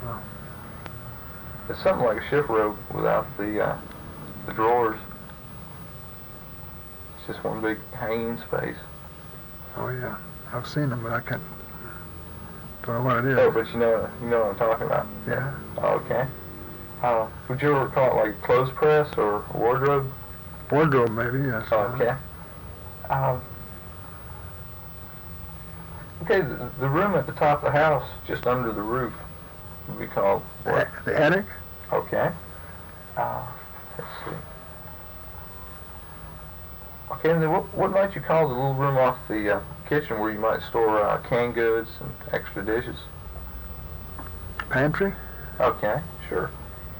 It's something like a shift robe without the drawers. It's just one big hanging space. Oh yeah, I've seen them, but I can't. Don't know what it is. Oh, but you know what I'm talking about. Yeah. Okay. Would you ever call it like a clothes press or a wardrobe? Wardrobe, maybe. Yes. Okay. Okay. The room at the top of the house, just under the roof, would be called what? The attic. Okay. Let's see. Okay, and then what might you call the little room off the kitchen where you might store canned goods and extra dishes? Pantry. Okay, sure.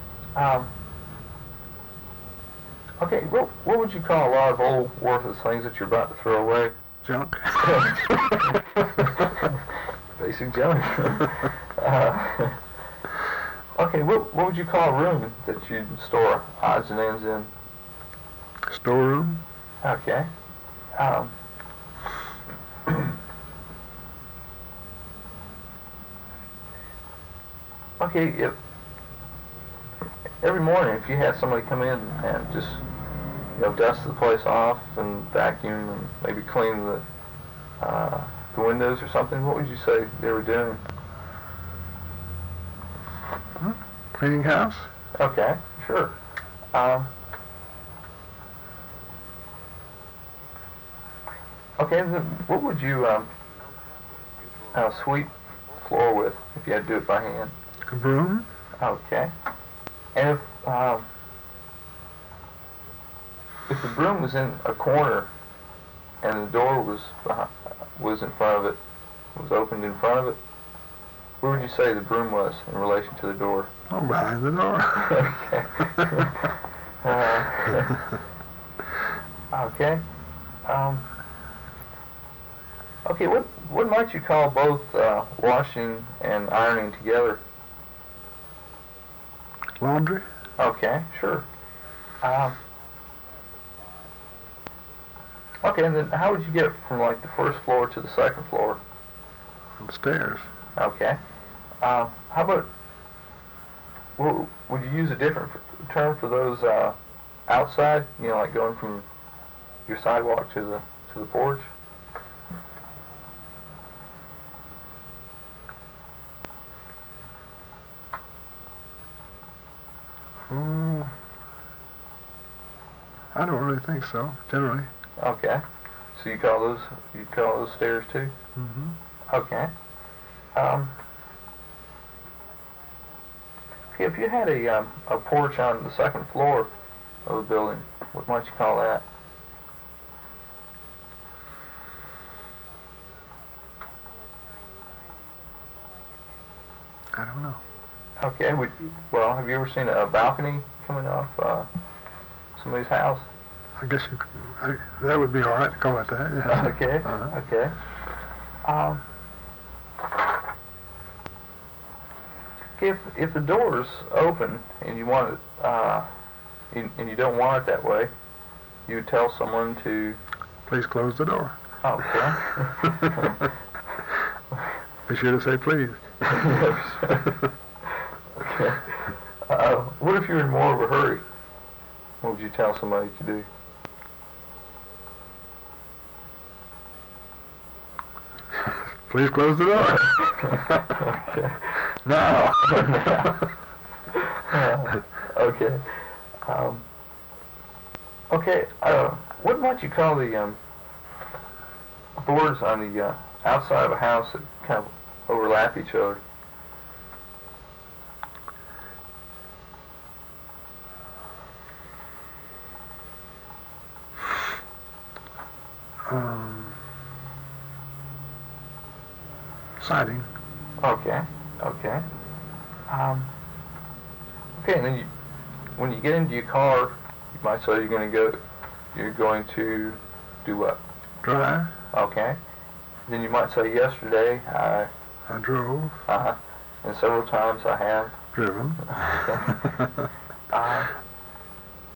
Okay, what would you call a lot of old worthless things that you're about to throw away? Junk. Basic junk. Okay, what would you call a room that you'd store odds and ends in? Storeroom. Okay. Okay, every morning if you had somebody come in and just dust the place off and vacuum and maybe clean the windows or something, what would you say they were doing? Cleaning house. Okay, sure. Okay, then what would you sweep the floor with if you had to do it by hand? A broom. Okay. And if the broom was in a corner and the door was in front of it, was opened in front of it, where would you say the broom was in relation to the door? Oh, behind the door. Okay. Okay. Okay. What might you call both washing and ironing together? Laundry. Okay, sure. Okay, and then how would you get from like the first floor to the second floor? From stairs. Okay. How about, would you use a different term for those outside? Like going from your sidewalk to the porch? Oh, I don't really think so. Generally. Okay. So you call those stairs too? Mm-hmm. Okay. If you had a porch on the second floor of a building, what might you call that? I don't know. Okay. Well, have you ever seen a balcony coming off somebody's house? I guess that would be all right to call it that. Yeah. Okay. Okay. If the door's open and you want it, and you don't want it that way, you would tell someone to. Please close the door. Okay. Be sure to say please. Okay. What if you're in more of a hurry? What would you tell somebody to do? Please close the door. Okay. No. Okay. Okay. What might you call the boards on the outside of a house that kind of overlap each other? Siding. Okay. Okay. Okay, and then when you get into your car, you might say you're going to do what? Drive. Okay. Then you might say yesterday I drove. And several times I have driven. Okay.